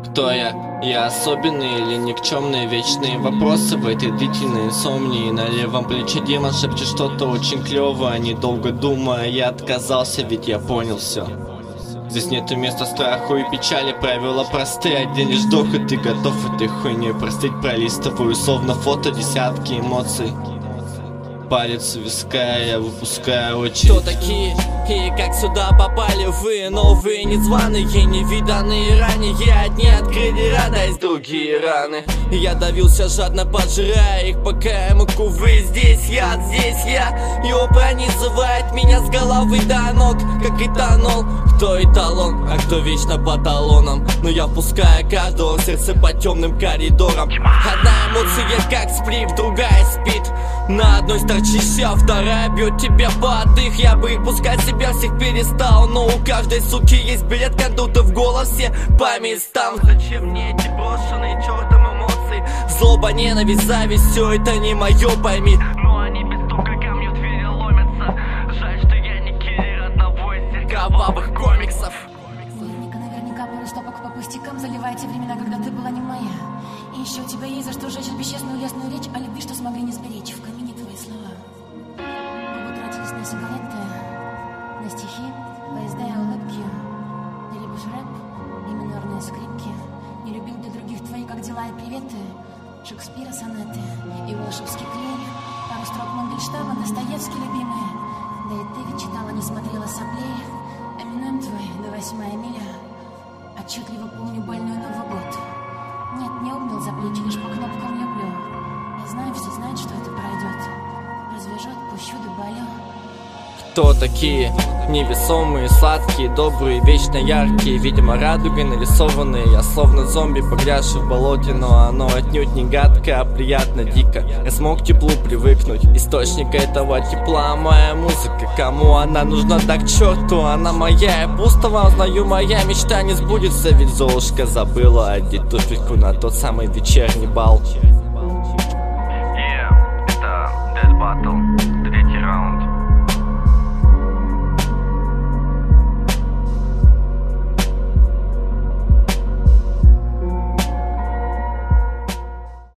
Кто я? Я особенный или никчемный? Вечные вопросы в этой длительной инсомнии. На левом плече демон шепчет что-то очень клевое. Недолго думая, я отказался, ведь я понял все. Здесь нету места страху и печали, правила простые, один лишь вдох, и ты готов этой хуйней простить. Пролистываю словно фото десятки эмоций. Палец у виска, я выпускаю очередь. Кто такие и как сюда попали вы? Новые, незваные, невиданные ранее. Одни открыли радость, другие раны. Я давился жадно, поджирая их, пока я мог, увы. Здесь я, и он пронизывает меня с головы до ног, как этанол. Кто эталон, а кто вечно по талонам. Но я впускаю каждого в сердце по темным коридорам. Одна эмоция как сплив, другая спит. На одной сторчишься, вторая бьет тебя под дых. Я бы их пускать себя всех перестал, но у каждой суки есть билет, кондукты в голос, все по местам. Зачем мне эти брошенные чертом эмоции? Злоба, ненависть, зависть, все это не мое, пойми. Но они без стука камню в двери ломятся. Жаль, что я не киллер одного из тех кровавых комиксов. Наверняка пару стопок по пустякам, заливая те времена, когда ты была не моя. И еще у тебя есть за что сжечь бесчестную лесную речь о любви, что смогли не сберечь. В камине твои слова. Губы тратились на сигареты, на стихи, поезда и улыбки. Ты любишь рэп и минорные скрипки. Не любил для других твои как дела и приветы. Шекспира сонеты и волшебский клей. Пару строк Мандельштама, Достоевский любимый. Да и ты ведь читала, не смотрела соплей. Эминем твой, до 8-я миля. Отчетливо помню больной Новый год. Нет, не обнял за плечи, лишь по кнопкам люблю. Я знаю, все знают, что это пройдет. Развяжет, пущу да болю. Кто такие? Невесомые, сладкие, добрые, вечно яркие. Видимо, радугой нарисованные. Я словно зомби, погрязший в болоте. Но оно отнюдь не гадко, а приятно, дико. Я смог к теплу привыкнуть. Источник этого тепла моя музыка. Кому она нужна, так к черту. Она моя, я пустого узнаю. Моя мечта не сбудется, ведь Золушка забыла одеть туфельку на тот самый вечерний бал. Это Dead Battle.